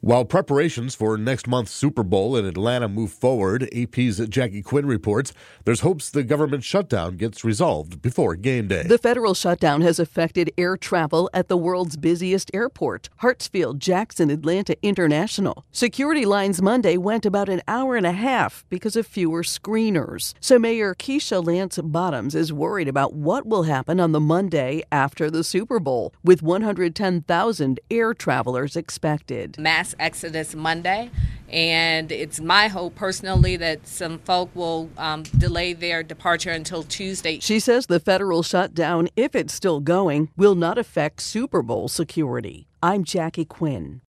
While preparations for next month's Super Bowl in Atlanta move forward, AP's Jackie Quinn reports there's hopes the government shutdown gets resolved before game day. The federal shutdown has affected air travel at the world's busiest airport, Hartsfield-Jackson Atlanta International. Security lines Monday went about an hour and a half because of fewer screeners. So Mayor Keisha Lance Bottoms is worried about what will happen on the Monday after the Super Bowl, with 110,000 air travelers expected. Mass exodus Monday, and it's my hope personally that some folk will delay their departure until Tuesday. She says the federal shutdown, if it's still going, will not affect Super Bowl security. I'm Jackie Quinn.